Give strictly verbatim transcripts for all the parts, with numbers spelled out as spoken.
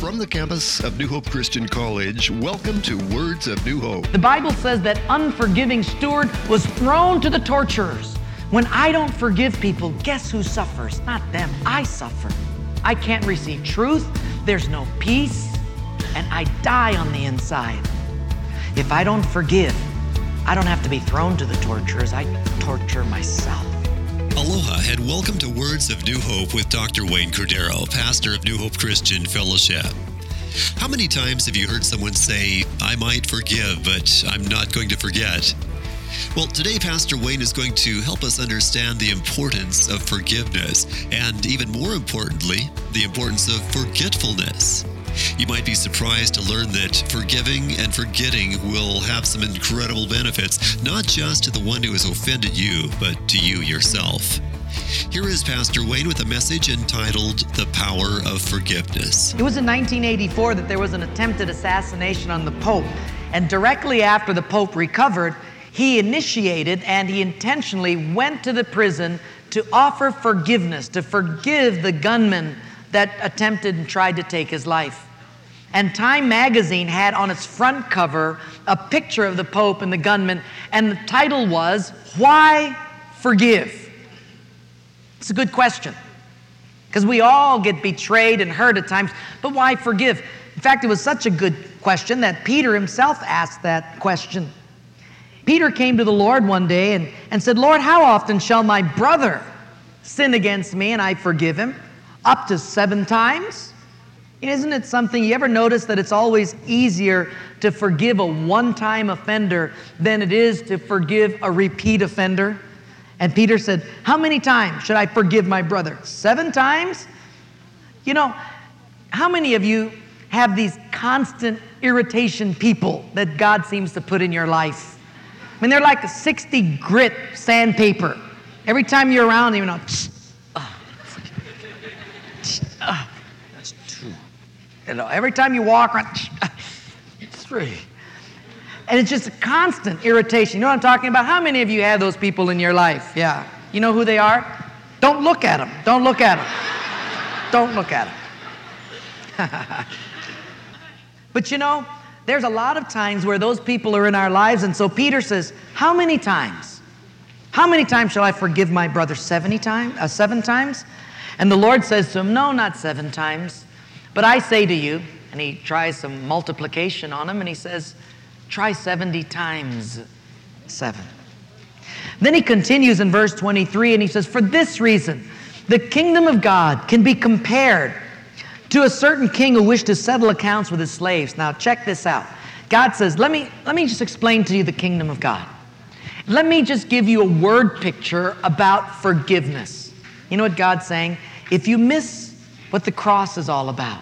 From the campus of New Hope Christian College, welcome to Words of New Hope. The Bible says that unforgiving steward was thrown to the torturers. When I don't forgive people, guess who suffers? Not them, I suffer. I can't receive truth, there's no peace, and I die on the inside. If I don't forgive, I don't have to be thrown to the torturers, I torture myself. Aloha and welcome to Words of New Hope with Doctor Wayne Cordero, pastor of New Hope Christian Fellowship. How many times have you heard someone say, I might forgive, but I'm not going to forget? Well, today Pastor Wayne is going to help us understand the importance of forgiveness and, even more importantly, the importance of forgetfulness. You might be surprised to learn that forgiving and forgetting will have some incredible benefits, not just to the one who has offended you, but to you yourself. Here is Pastor Wayne with a message entitled, The Power of Forgiveness. It was in nineteen eighty-four that there was an attempted assassination on the Pope, and directly after the Pope recovered, he initiated and he intentionally went to the prison to offer forgiveness, to forgive the gunman that attempted and tried to take his life. And Time magazine had on its front cover a picture of the Pope and the gunman, and the title was, Why Forgive? It's a good question, because we all get betrayed and hurt at times, but why forgive? In fact, it was such a good question that Peter himself asked that question. Peter came to the Lord one day and, and said, Lord, how often shall my brother sin against me and I forgive him? Up to seven times? Isn't it something, you ever notice that it's always easier to forgive a one-time offender than it is to forgive a repeat offender? And Peter said, how many times should I forgive my brother? Seven times? You know, how many of you have these constant irritation people that God seems to put in your life? I mean, they're like a sixty grit sandpaper. Every time you're around, you know, oh, oh, that's two. You know, every time you walk around, three. And it's just a constant irritation. You know what I'm talking about? How many of you have those people in your life? Yeah. You know who they are? Don't look at them. Don't look at them. Don't look at them. But you know, there's a lot of times where those people are in our lives, and so Peter says, how many times? How many times shall I forgive my brother? seventy times? Uh, seven times? And the Lord says to him, no, not seven times. But I say to you, and he tries some multiplication on him, and he says, try seventy times seven. Then he continues in verse twenty-three, and he says, for this reason, the kingdom of God can be compared to a certain king who wished to settle accounts with his slaves. Now check this out. God says, let me, let me just explain to you the kingdom of God. Let me just give you a word picture about forgiveness. You know what God's saying? If you miss what the cross is all about,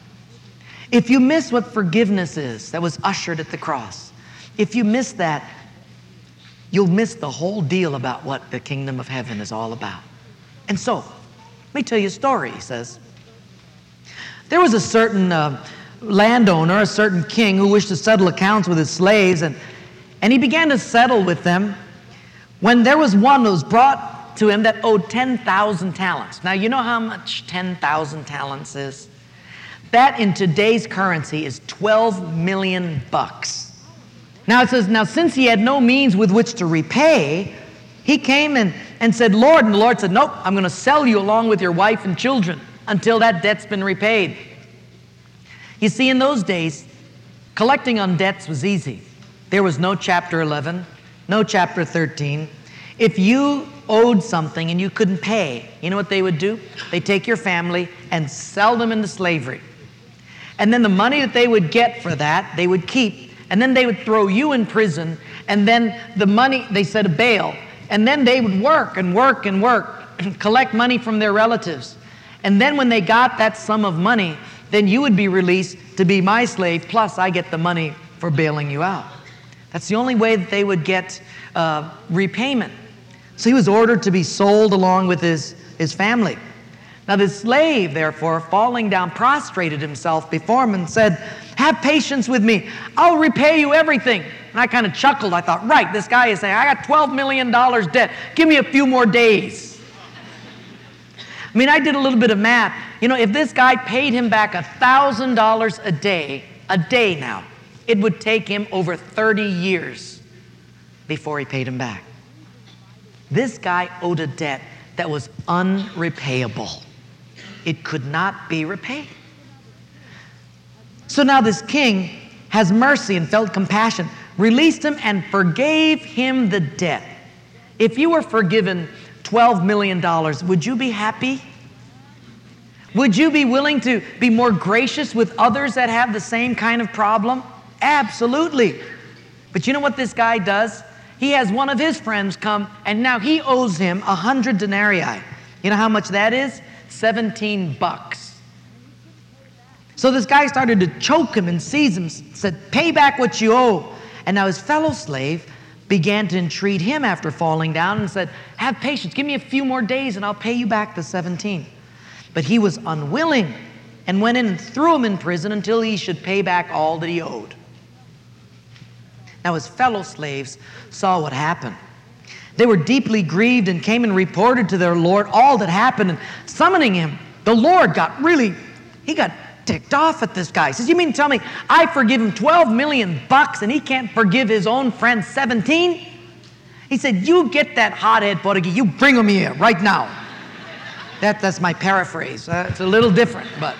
if you miss what forgiveness is that was ushered at the cross, if you miss that, you'll miss the whole deal about what the kingdom of heaven is all about. And so, let me tell you a story, he says. There was a certain uh, landowner, a certain king who wished to settle accounts with his slaves, and, and he began to settle with them when there was one who was brought to him that owed ten thousand talents. Now, you know how much ten thousand talents is? That in today's currency is twelve million bucks. Now it says, now since he had no means with which to repay, he came and, and said, Lord, and the Lord said, nope, I'm going to sell you along with your wife and children until that debt's been repaid. You see, in those days, collecting on debts was easy. There was no chapter eleven, no chapter thirteen. If you owed something and you couldn't pay, you know what they would do? They'd take your family and sell them into slavery. And then the money that they would get for that, they would keep. And then they would throw you in prison. And then the money, they said a bail. And then they would work and work and work and collect money from their relatives. And then when they got that sum of money, then you would be released to be my slave, plus I get the money for bailing you out. That's the only way that they would get uh, repayment. So he was ordered to be sold along with his, his family. Now the slave, therefore, falling down, prostrated himself before him and said, have patience with me. I'll repay you everything. And I kind of chuckled. I thought, right, this guy is saying, I got twelve million dollars debt. Give me a few more days. I mean, I did a little bit of math. You know, if this guy paid him back one thousand dollars a day, a day now, it would take him over thirty years before he paid him back. This guy owed a debt that was unrepayable. It could not be repaid. So now this king has mercy and felt compassion, released him and forgave him the debt. If you were forgiven twelve million dollars, would you be happy? Would you be willing to be more gracious with others that have the same kind of problem? Absolutely. But you know what this guy does? He has one of his friends come, and now he owes him a hundred denarii. You know how much that is? seventeen bucks. So this guy started to choke him and seize him, said, pay back what you owe. And now his fellow slave began to entreat him after falling down and said, have patience, give me a few more days and I'll pay you back the seventeen. But he was unwilling and went in and threw him in prison until he should pay back all that he owed. Now his fellow slaves saw what happened. They were deeply grieved and came and reported to their Lord all that happened. And summoning him, the Lord got really, he got ticked off at this guy. He says, you mean to tell me I forgive him twelve million bucks and he can't forgive his own friend seventeen? He said, you get that hothead Portuguese, you bring him here right now. That, that's my paraphrase. Uh, it's a little different, but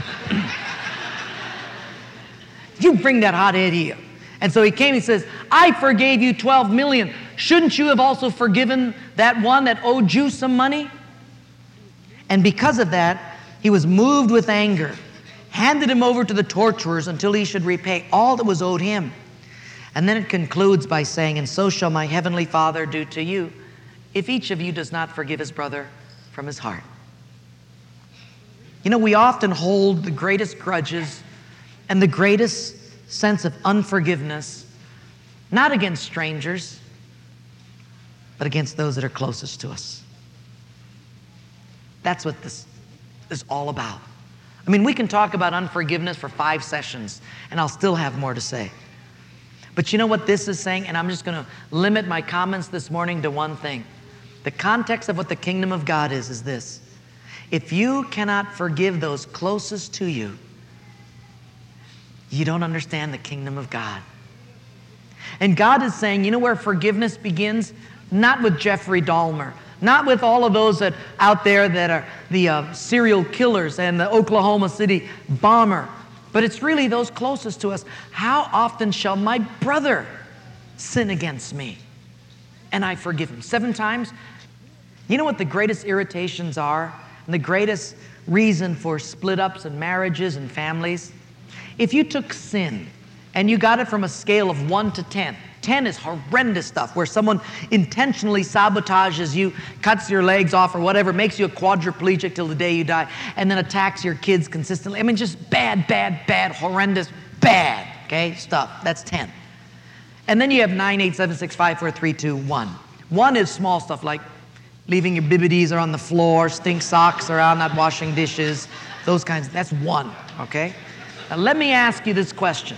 you bring that hothead here. And so he came, he says, I forgave you twelve million. Shouldn't you have also forgiven that one that owed you some money? And because of that, he was moved with anger, handed him over to the torturers until he should repay all that was owed him. And then it concludes by saying, and so shall my heavenly Father do to you, if each of you does not forgive his brother from his heart. You know, we often hold the greatest grudges and the greatest sense of unforgiveness, not against strangers, but against those that are closest to us. That's what this is all about. I mean, we can talk about unforgiveness for five sessions, and I'll still have more to say. But you know what this is saying? And I'm just going to limit my comments this morning to one thing. The context of what the kingdom of God is, is this. If you cannot forgive those closest to you, you don't understand the kingdom of God. And God is saying, you know where forgiveness begins? Not with Jeffrey Dahmer, not with all of those that out there that are the uh, serial killers and the Oklahoma City bomber, but it's really those closest to us. How often shall my brother sin against me and I forgive him? Seven times? You know what the greatest irritations are and the greatest reason for split-ups and marriages and families? If you took sin and you got it from a scale of one to ten, ten is horrendous stuff where someone intentionally sabotages you, cuts your legs off or whatever, makes you a quadriplegic till the day you die, and then attacks your kids consistently. I mean, just bad, bad, bad, horrendous, bad, okay, stuff. That's ten. And then you have nine, eight, seven, six, five, four, three, two, one. One is small stuff like leaving your bibbities are on the floor, stink socks around, not washing dishes, those kinds. That's one, okay? Now let me ask you this question.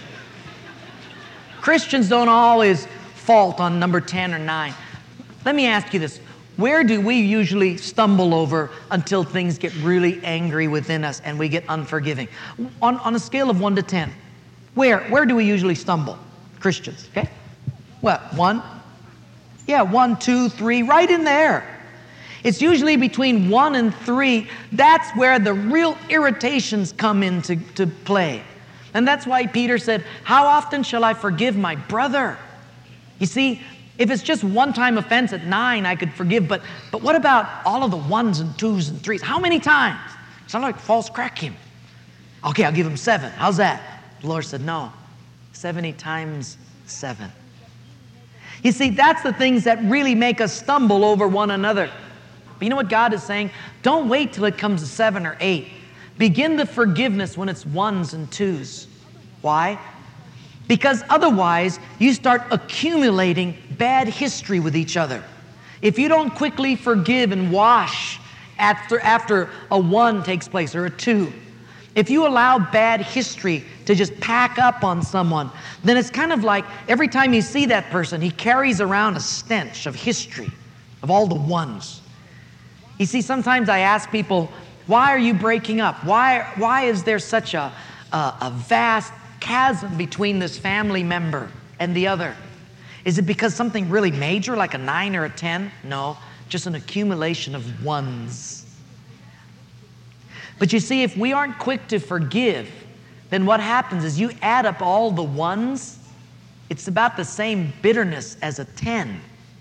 Christians don't always fault on number ten or nine. Let me ask you this. Where do we usually stumble over until things get really angry within us and we get unforgiving? On, on a scale of one to ten, where, where do we usually stumble? Christians, okay? What, one? Yeah, one, two, three, right in there. It's usually between one and three. That's where the real irritations come into to play. And that's why Peter said, how often shall I forgive my brother? You see, if it's just one-time offense at nine, I could forgive. But, but what about all of the ones and twos and threes? How many times? Sound like false crack him. Okay, I'll give him seven. How's that? The Lord said, no, seventy times seven. You see, that's the things that really make us stumble over one another. But you know what God is saying? Don't wait till it comes to seven or eight. Begin the forgiveness when it's ones and twos. Why? Because otherwise, you start accumulating bad history with each other. If you don't quickly forgive and wash after, after a one takes place or a two, if you allow bad history to just pack up on someone, then it's kind of like every time you see that person, he carries around a stench of history, of all the ones. You see, sometimes I ask people, Why are you breaking up? Why, why is there such a, a, a vast chasm between this family member and the other? Is it because something really major, like a nine or a ten? No, just an accumulation of ones. But you see, if we aren't quick to forgive, then what happens is you add up all the ones, it's about the same bitterness as a ten.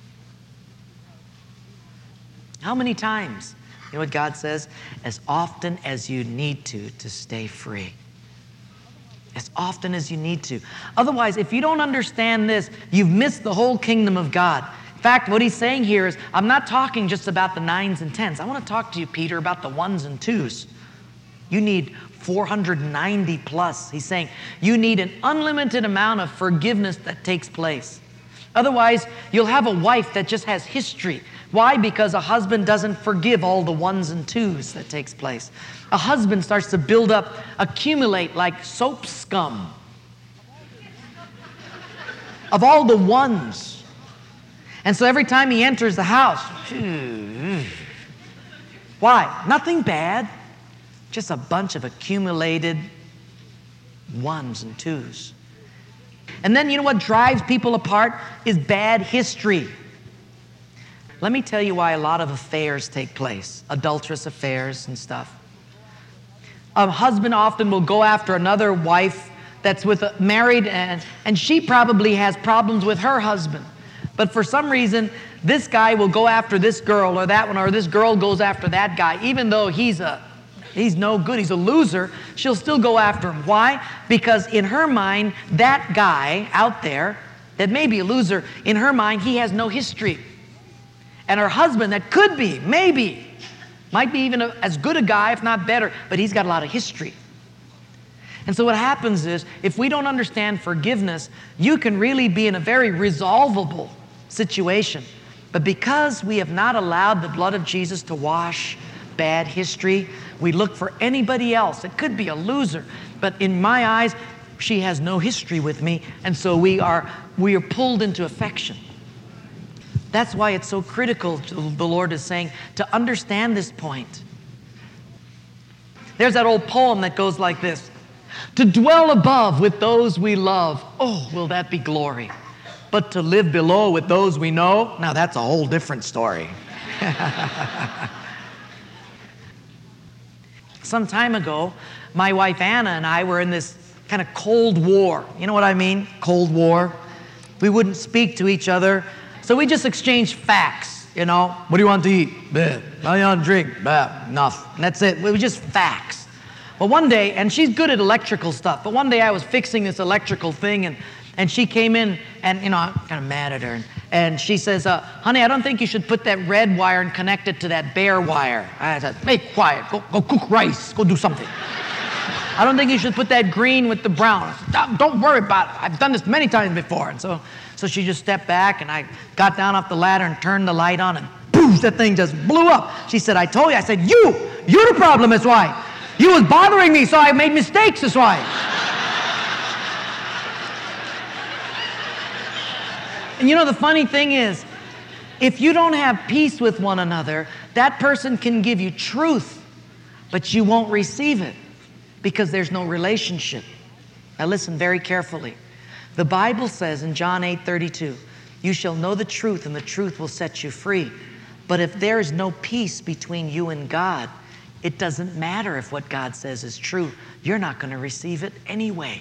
How many times? You know what God says? As often as you need to, to stay free. As often as you need to. Otherwise, if you don't understand this, you've missed the whole kingdom of God. In fact, what he's saying here is, I'm not talking just about the nines and tens. I want to talk to you, Peter, about the ones and twos. You need four hundred ninety plus. He's saying you need an unlimited amount of forgiveness that takes place. Otherwise, you'll have a wife that just has history. Why? Because a husband doesn't forgive all the ones and twos that takes place. A husband starts to build up, accumulate like soap scum of all the ones. And so every time he enters the house, why? Nothing bad, just a bunch of accumulated ones and twos. And then you know what drives people apart is bad history. Let me tell you why a lot of affairs take place, adulterous affairs and stuff. A husband often will go after another wife that's with a, married, and, and she probably has problems with her husband. But for some reason, this guy will go after this girl or that one, or this girl goes after that guy, even though he's a he's no good, he's a loser, she'll still go after him. Why? Because in her mind, that guy out there that may be a loser, in her mind, he has no history. And her husband that could be, maybe, might be even a, as good a guy, if not better, but he's got a lot of history. And so what happens is, if we don't understand forgiveness, you can really be in a very resolvable situation. But because we have not allowed the blood of Jesus to wash bad history, we look for anybody else. It could be a loser, but in my eyes, she has no history with me, and so we are we are pulled into affection. That's why it's so critical, the Lord is saying, to understand this point. There's that old poem that goes like this: to dwell above with those we love, oh, will that be glory. But to live below with those we know, now that's a whole different story. Some time ago, my wife Anna and I were in this kind of Cold War. You know what I mean? Cold War. We wouldn't speak to each other, so we just exchanged facts. You know, what do you want to eat? Bleh. What do you want to drink? Bleh. Enough. And that's it. We were just facts. But one day, and she's good at electrical stuff, but one day I was fixing this electrical thing, and, and she came in, and, you know, I'm kind of mad at her, and, and she says, uh, honey, I don't think you should put that red wire and connect it to that bare wire. I said, hey, quiet. Go, go cook rice. Go do something. I don't think you should put that green with the brown. I said, don't, don't worry about it. I've done this many times before. And so, so she just stepped back, and I got down off the ladder and turned the light on, and boom, that thing just blew up. She said, I told you. I said, you, you're the problem, that's why. You was bothering me, so I made mistakes, that's why. And you know, the funny thing is, if you don't have peace with one another, that person can give you truth, but you won't receive it because there's no relationship. Now listen very carefully. The Bible says in John eight thirty-two, you shall know the truth, and the truth will set you free. But if there is no peace between you and God, it doesn't matter if what God says is true. You're not going to receive it anyway.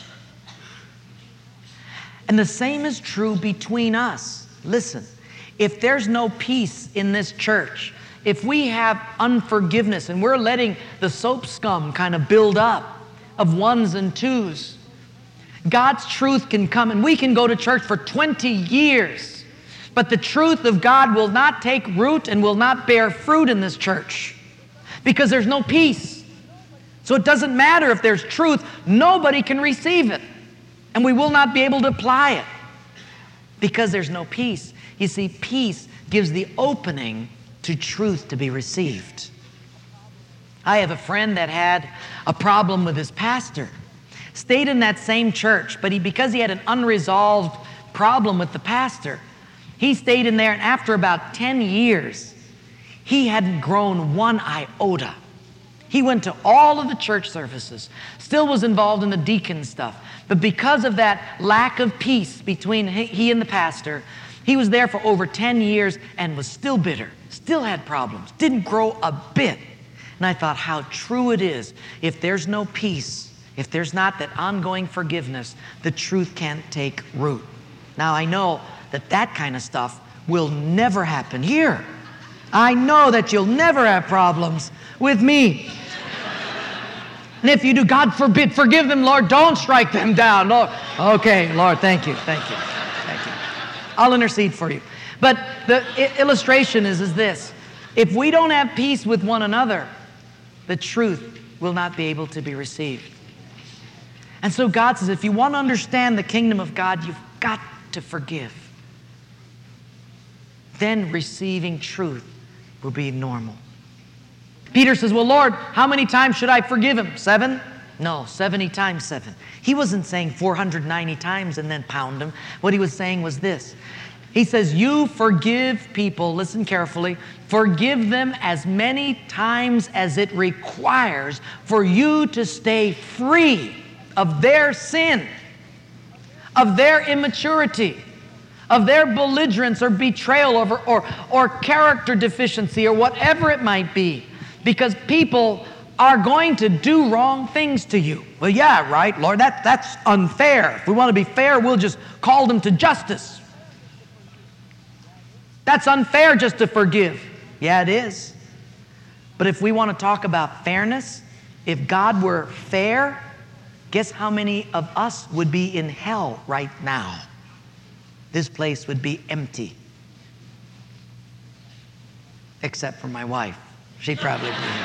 And the same is true between us. Listen, if there's no peace in this church, if we have unforgiveness and we're letting the soap scum kind of build up of ones and twos, God's truth can come, and we can go to church for twenty years, but the truth of God will not take root and will not bear fruit in this church because there's no peace. So it doesn't matter if there's truth, nobody can receive it, and we will not be able to apply it because there's no peace. You see, peace gives the opening to truth to be received. I have a friend that had a problem with his pastor. Stayed in that same church, but he, because he had an unresolved problem with the pastor, he stayed in there, and after about ten years, he hadn't grown one iota. He went to all of the church services, still was involved in the deacon stuff. But because of that lack of peace between he and the pastor, he was there for over ten years and was still bitter, still had problems, didn't grow a bit. And I thought how true it is. If there's no peace, if there's not that ongoing forgiveness, the truth can't take root. Now I know that that kind of stuff will never happen here. I know that you'll never have problems with me. And if you do, God forbid, forgive them, Lord, don't strike them down. Lord. Okay, Lord, thank you, thank you, thank you. I'll intercede for you. But the I- illustration is, is this. If we don't have peace with one another, the truth will not be able to be received. And so God says, if you want to understand the kingdom of God, you've got to forgive. Then receiving truth will be normal. Peter says, well, Lord, how many times should I forgive him? Seven? No, seventy times seven. He wasn't saying four hundred ninety times and then pound him. What he was saying was this. He says, you forgive people, listen carefully, forgive them as many times as it requires for you to stay free of their sin, of their immaturity, of their belligerence or betrayal or, or, or character deficiency or whatever it might be. Because people are going to do wrong things to you. Well, yeah, right, Lord, that, that's unfair. If we want to be fair, we'll just call them to justice. That's unfair just to forgive. Yeah, it is. But if we want to talk about fairness, if God were fair, guess how many of us would be in hell right now? This place would be empty. Except for my wife. She'd probably be here.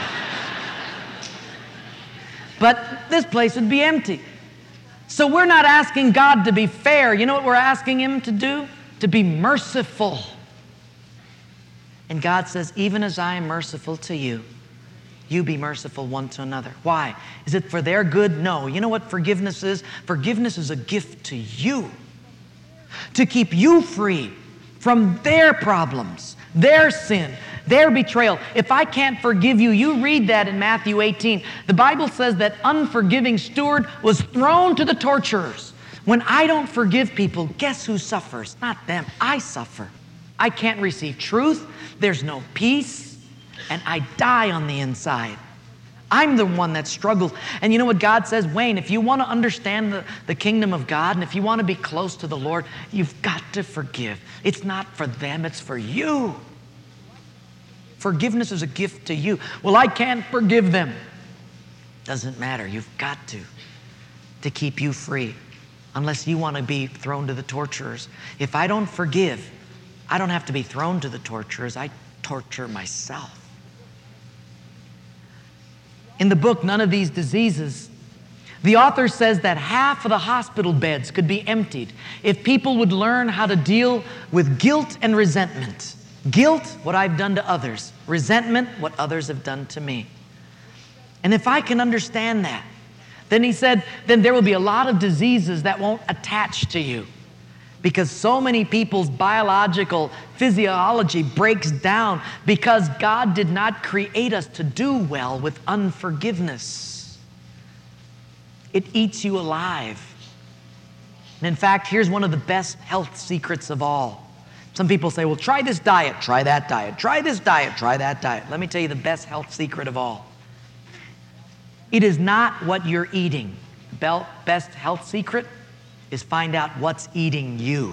But this place would be empty. So we're not asking God to be fair. You know what we're asking Him to do? To be merciful. And God says, even as I am merciful to you, you be merciful one to another. Why? Is it for their good? No. You know what forgiveness is? Forgiveness is a gift to you. To keep you free from their problems, their sin, their betrayal. If I can't forgive you, you read that in Matthew eighteen. The Bible says that unforgiving steward was thrown to the torturers. When I don't forgive people, guess who suffers? Not them. I suffer. I can't receive truth. There's no peace. And I die on the inside. I'm the one that struggles. And you know what God says? Wayne, if you want to understand the, the kingdom of God and if you want to be close to the Lord, you've got to forgive. It's not for them, it's for you. Forgiveness is a gift to you. Well, I can't forgive them. Doesn't matter. You've got to. To keep you free. Unless you want to be thrown to the torturers. If I don't forgive, I don't have to be thrown to the torturers. I torture myself. In the book, None of These Diseases, the author says that half of the hospital beds could be emptied if people would learn how to deal with guilt and resentment. Guilt, what I've done to others. Resentment, what others have done to me. And if I can understand that, then he said, then there will be a lot of diseases that won't attach to you. Because so many people's biological physiology breaks down because God did not create us to do well with unforgiveness. It eats you alive. And in fact, here's one of the best health secrets of all. Some people say, well, try this diet, try that diet, try this diet, try that diet. Let me tell you the best health secret of all. It is not what you're eating. The best health secret is find out what's eating you.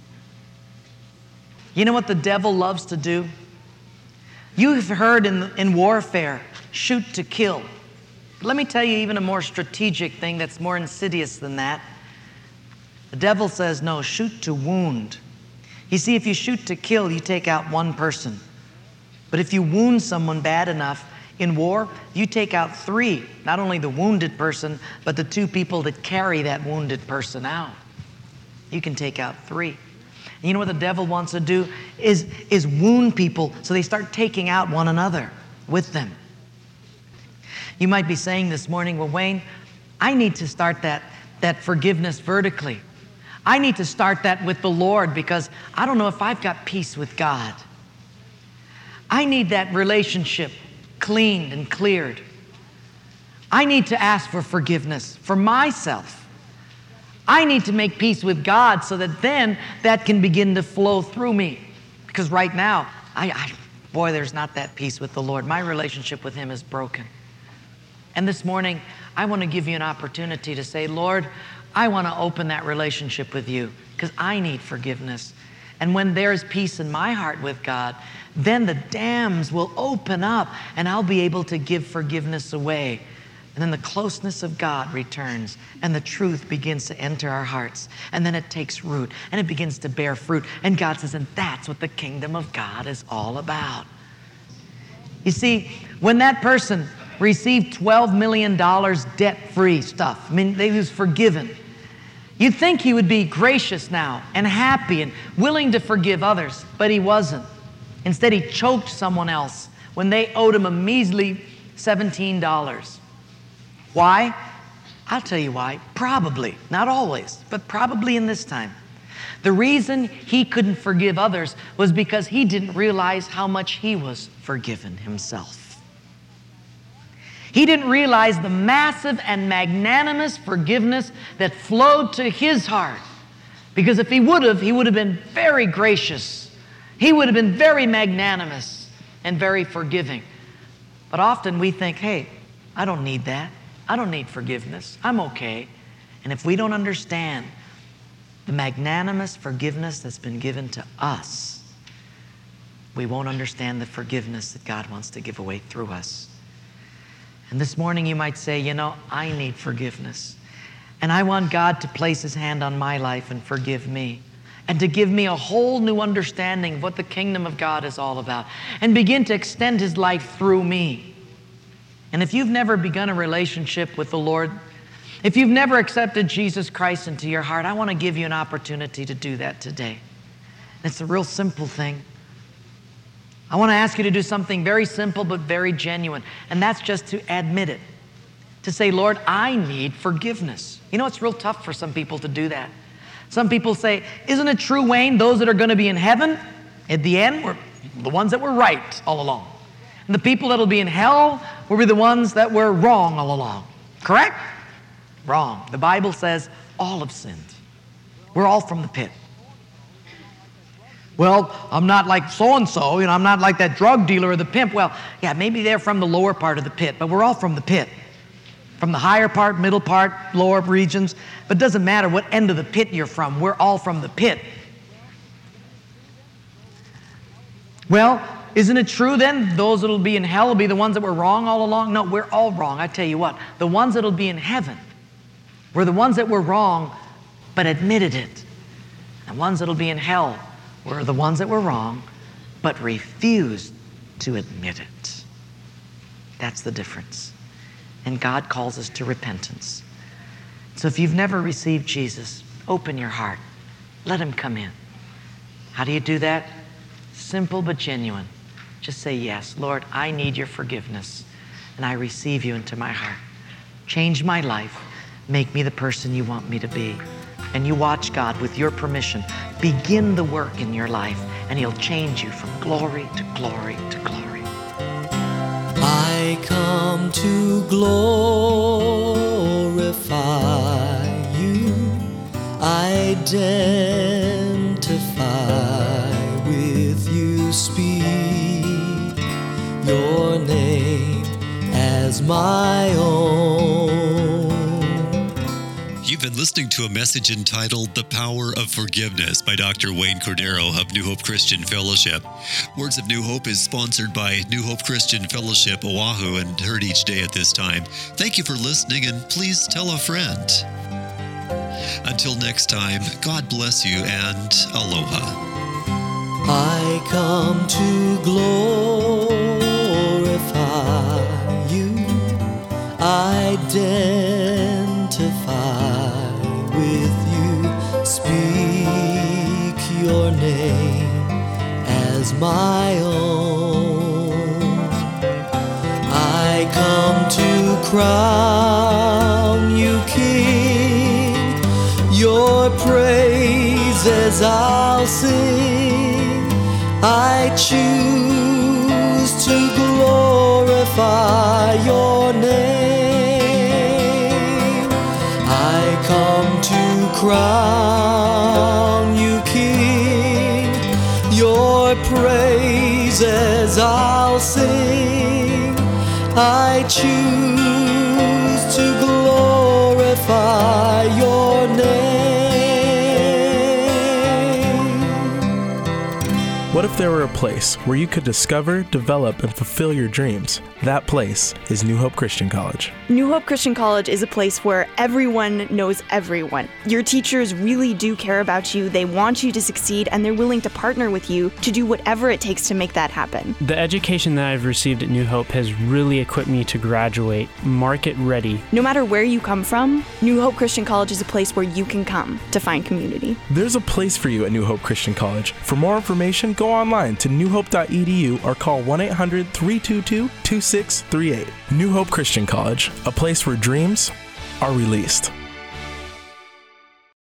You know what the devil loves to do? You've heard in, in warfare, shoot to kill. Let me tell you even a more strategic thing that's more insidious than that. The devil says, no, shoot to wound. You see, if you shoot to kill, you take out one person. But if you wound someone bad enough, in war, you take out three, not only the wounded person, but the two people that carry that wounded person out. You can take out three. And you know what the devil wants to do is, is wound people so they start taking out one another with them. You might be saying this morning, well, Wayne, I need to start that, that forgiveness vertically. I need to start that with the Lord because I don't know if I've got peace with God. I need that relationship cleaned and cleared. I need to ask for forgiveness for myself. I need to make peace with God so that then that can begin to flow through me. Because right now, I, I boy, there's not that peace with the Lord. My relationship with Him is broken. And this morning, I want to give you an opportunity to say, Lord, I want to open that relationship with you because I need forgiveness. And when there's peace in my heart with God, then the dams will open up and I'll be able to give forgiveness away. And then the closeness of God returns and the truth begins to enter our hearts. And then it takes root and it begins to bear fruit. And God says, and that's what the kingdom of God is all about. You see, when that person received twelve million dollars debt-free stuff, I mean, they was forgiven, you'd think he would be gracious now and happy and willing to forgive others, but he wasn't. Instead, he choked someone else when they owed him a measly seventeen dollars. Why? I'll tell you why. Probably, not always, but probably in this time. The reason he couldn't forgive others was because he didn't realize how much he was forgiven himself. He didn't realize the massive and magnanimous forgiveness that flowed to his heart. Because if he would have, he would have been very gracious. He would have been very magnanimous and very forgiving. But often we think, hey, I don't need that. I don't need forgiveness. I'm okay. And if we don't understand the magnanimous forgiveness that's been given to us, we won't understand the forgiveness that God wants to give away through us. And this morning you might say, you know, I need forgiveness. And I want God to place His hand on my life and forgive me. And to give me a whole new understanding of what the kingdom of God is all about. And begin to extend His life through me. And if you've never begun a relationship with the Lord, if you've never accepted Jesus Christ into your heart, I want to give you an opportunity to do that today. And it's a real simple thing. I want to ask you to do something very simple but very genuine, and that's just to admit it. To say, Lord, I need forgiveness. You know, it's real tough for some people to do that. Some people say, isn't it true, Wayne, those that are going to be in heaven at the end were the ones that were right all along. And the people that will be in hell will be the ones that were wrong all along. Correct? Wrong. The Bible says all have sinned. We're all from the pit. Well, I'm not like so-and-so, you know, I'm not like that drug dealer or the pimp. Well, yeah, maybe they're from the lower part of the pit, but we're all from the pit. From the higher part, middle part, lower regions. But it doesn't matter what end of the pit you're from. We're all from the pit. Well, isn't it true then those that will be in hell will be the ones that were wrong all along? No, we're all wrong. I tell you what, the ones that will be in heaven were the ones that were wrong but admitted it. The ones that will be in hell were the ones that were wrong but refused to admit it. That's the difference. And God calls us to repentance. So if you've never received Jesus, open your heart. Let Him come in. How do you do that? Simple but genuine. Just say, yes, Lord, I need your forgiveness, and I receive you into my heart. Change my life. Make me the person you want me to be. And you watch God, with your permission, begin the work in your life, and He'll change you from glory to glory to glory. I come to glorify you, identify with you, speak your name as my own. You've been listening to a message entitled The Power of Forgiveness by Doctor Wayne Cordero of New Hope Christian Fellowship. Words of New Hope is sponsored by New Hope Christian Fellowship Oahu and heard each day at this time. Thank you for listening, and please tell a friend. Until next time, God bless you and aloha. I come to glorify you, identify with you, speak your name as my own. I come to crown you King, your praises I'll sing. I choose to glorify your name. come to crown you King. Your praises I'll sing. I choose to glorify your name. What if there were a place where you could discover, develop, and fulfill your dreams? That place is New Hope Christian College. New Hope Christian College is a place where everyone knows everyone. Your teachers really do care about you, they want you to succeed, and they're willing to partner with you to do whatever it takes to make that happen. The education that I've received at New Hope has really equipped me to graduate market ready. No matter where you come from, New Hope Christian College is a place where you can come to find community. There's a place for you at New Hope Christian College. For more information, go online to new hope dot e d u or call one eight hundred, three two two, two six three eight. New Hope Christian College, a place where dreams are released.